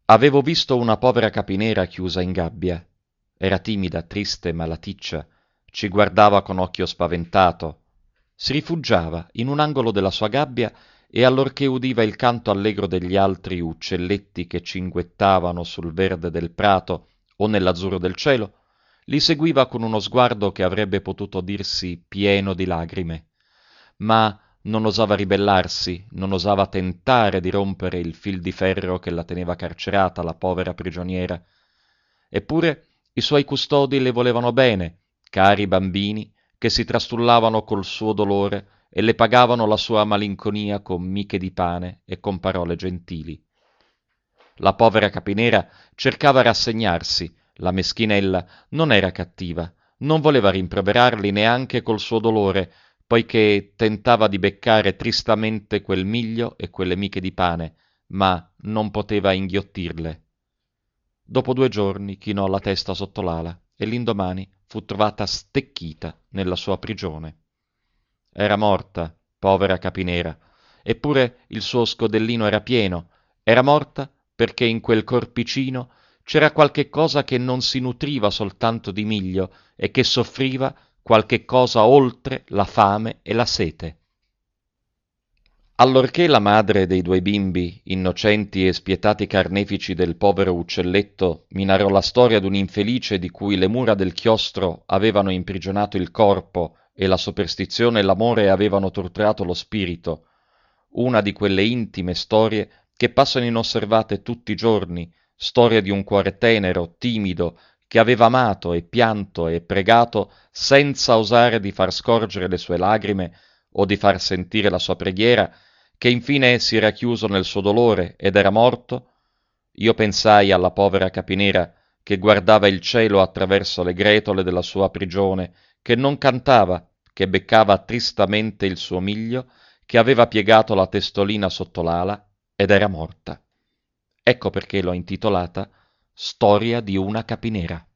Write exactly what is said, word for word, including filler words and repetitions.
Avevo visto una povera capinera chiusa in gabbia. Era timida, triste, malaticcia. Ci guardava con occhio spaventato. Si rifugiava in un angolo della sua gabbia e allorché udiva il canto allegro degli altri uccelletti che cinguettavano sul verde del prato o nell'azzurro del cielo, li seguiva con uno sguardo che avrebbe potuto dirsi pieno di lagrime. Ma non osava ribellarsi, non osava tentare di rompere il fil di ferro che la teneva carcerata, la povera prigioniera. Eppure i suoi custodi le volevano bene, cari bambini che si trastullavano col suo dolore e le pagavano la sua malinconia con miche di pane e con parole gentili. La povera capinera cercava rassegnarsi, la meschinella non era cattiva, non voleva rimproverarli neanche col suo dolore, poiché tentava di beccare tristamente quel miglio e quelle miche di pane, ma non poteva inghiottirle. Dopo due giorni chinò la testa sotto l'ala e l'indomani fu trovata stecchita nella sua prigione. Era morta, povera capinera, eppure il suo scodellino era pieno. Era morta perché in quel corpicino c'era qualche cosa che non si nutriva soltanto di miglio e che soffriva qualche cosa oltre la fame e la sete. Allorché la madre dei due bimbi, innocenti e spietati carnefici del povero uccelletto, mi narrò la storia d'un infelice di cui le mura del chiostro avevano imprigionato il corpo e la superstizione e l'amore avevano torturato lo spirito, una di quelle intime storie che passano inosservate tutti i giorni, storia di un cuore tenero, timido, che aveva amato e pianto e pregato senza osare di far scorgere le sue lagrime o di far sentire la sua preghiera, che infine si era chiuso nel suo dolore ed era morto, io pensai alla povera capinera che guardava il cielo attraverso le gretole della sua prigione, che non cantava, che beccava tristamente il suo miglio, che aveva piegato la testolina sotto l'ala ed era morta. Ecco perché l'ho intitolata Storia di una capinera.